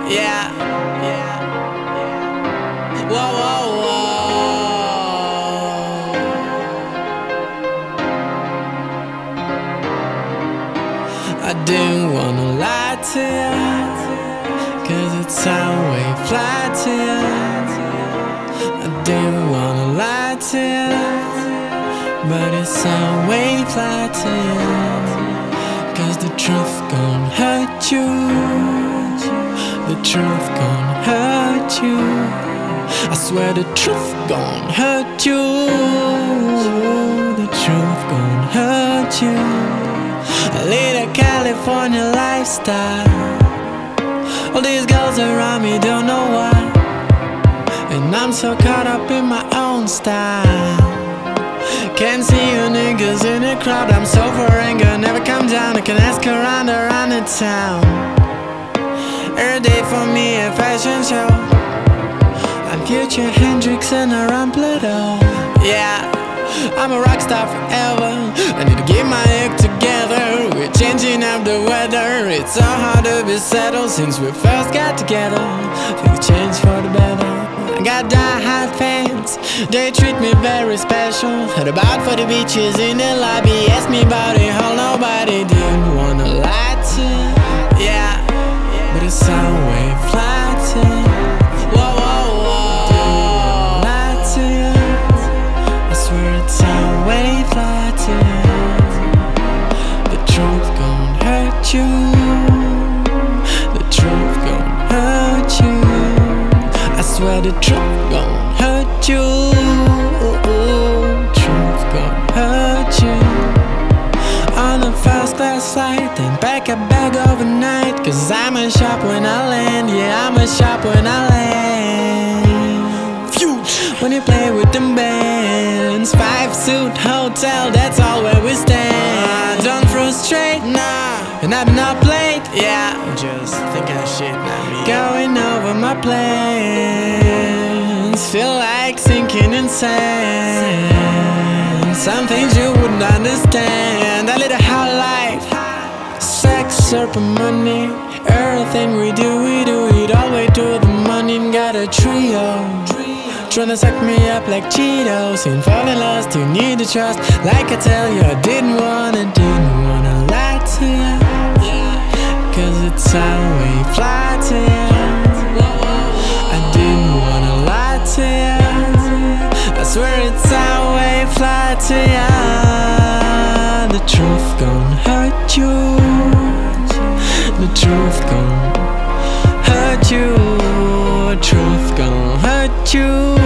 yeah, yeah. Whoa, whoa, whoa. I didn't wanna lie to you, 'cause it's how we fly to you. I didn't wanna lie to you, but it's how we fly to you. 'Cause the truth gon' hurt you. The truth gon' hurt you. I swear the truth gon' hurt you. The truth gon' hurt you. I lead a California lifestyle. All these girls around me don't know why, and I'm so caught up in my own style. Can't see you niggas in the crowd. I'm so for anger, never come down. I can ask around the town. Every day for me a fashion show. I'm future Hendrix and I run Pluto. Yeah, I'm a rock star forever. I need to get my act together. We're changing up the weather. It's so hard to be settled since we first got together. Things change for the better. I got die-hard fans, they treat me very special. Heard about for the beaches in the lobby. Asked me about it, how nobody didn't wanna lie to. Yeah, but it's how we fly to. Whoa, whoa, whoa. Didn't wanna lie to you. I swear it's how we fly to. The truth gon' hurt you. The truth gon' hurt you. I swear the truth gon' hurt you. Truth gon' hurt you. On a first class flight, then pack a bag overnight. 'Cause I'm a shop when I land. Yeah, I'm a shop when I land. Phew. When you play with them bands, 5-suit hotel, that's all where we stand. Don't frustrate, nah, and I'm not late. Yeah, just thinking of shit, not me. Going over my plans, feel like sinking in sand. Some things you wouldn't understand. I live a high life, sex, serpent, money. Everything we do it all the way to the money. Got a trio tryna suck me up like Cheetos. Ain't falling lost, you need to trust. Like I tell you, I didn't wanna lie to you. 'Cause it's how we fly to you. I didn't wanna lie to you. I swear it's how we fly to you. The truth gon' hurt you. The truth gon' hurt you. Truth gon' hurt you.